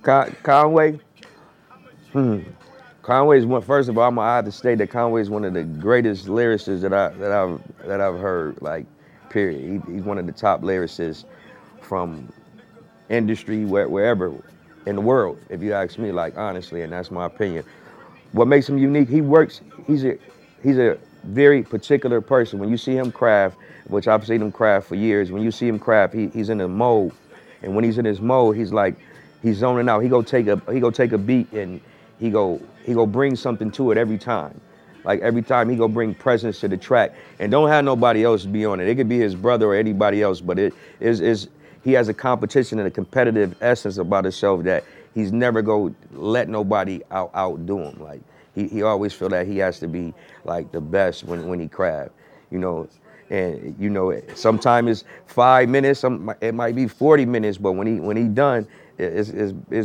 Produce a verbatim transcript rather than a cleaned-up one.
Con- Conway. Hmm. Conway's one. First of all, I'm gonna have to state that Conway's one of the greatest lyricists that I that I've that I've heard. Like, period. He, he's one of the top lyricists from industry where, wherever in the world. If you ask me, like honestly, and that's my opinion. What makes him unique? He works. He's a he's a very particular person. When you see him craft, which I've seen him craft for years. When you see him craft, he, he's in a mode, and when he's in his mode, he's like he's zoning out. He go take a he go take a beat and he go he go bring something to it every time. Like every time he go bring presence to the track and don't have nobody else be on it. It could be his brother or anybody else, but it is is he has a competition and a competitive essence about himself that he's never go let nobody out outdo him. Like he, he always feel that he has to be like the best when, when he craft, you know. And you know, sometimes it's five minutes, some it might be forty minutes, but when he when he done, it's it's, it's